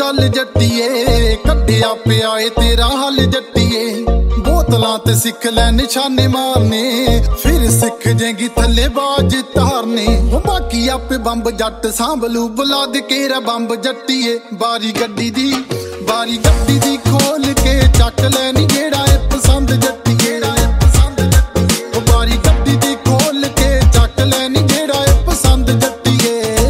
गल जट्टीए कड्डिया पिया ए तेरा हल जट्टीए बोतलां ते सिख लै निशाने मारने फिर सिख जेंगी थल्ले बाज तारने बाकी आपे बंब जट सांभलू बुला दे केरा बंब जट्टीए बारी गड्डी दी खोल के चक लैनी जेड़ा ए पसंद जट्टीए बारी गड्डी दी खोल के चक लैनी जेड़ा ए पसंद जट्टीए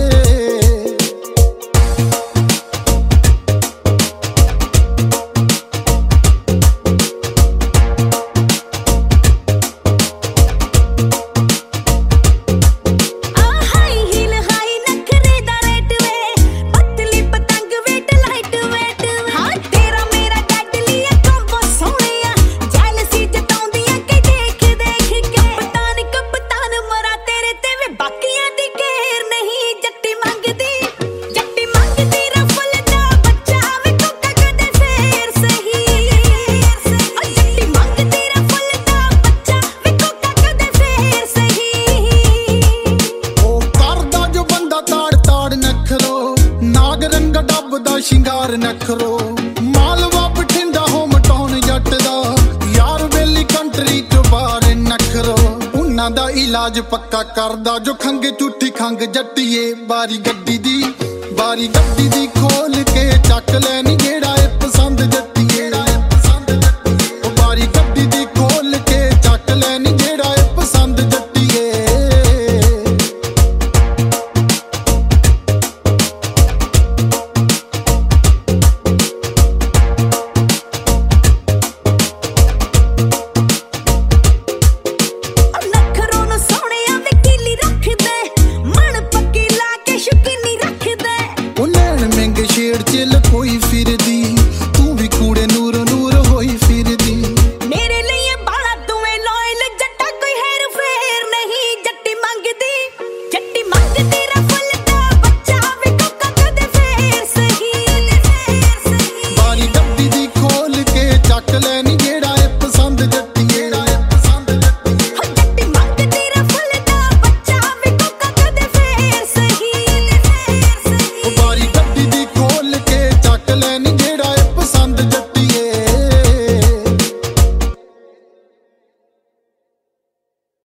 शिंगार नखरो मालवा बठिंडा होम टाउन जट दा यार वेली कंट्री चो बाहर नखरो उन्हां दा इलाज पक्का करदा जो खंग झूठी खंग जट्टीए बारी गड्डी दी खोल के चक लैनी जेड़ा ए पसंद जट्टीए बारी गड्डी दी खोल के चक लैनी जेड़ा ए पसंद जट्टीए छेड़ चिल कोई फिरदी तू भी कूड़े नूर होई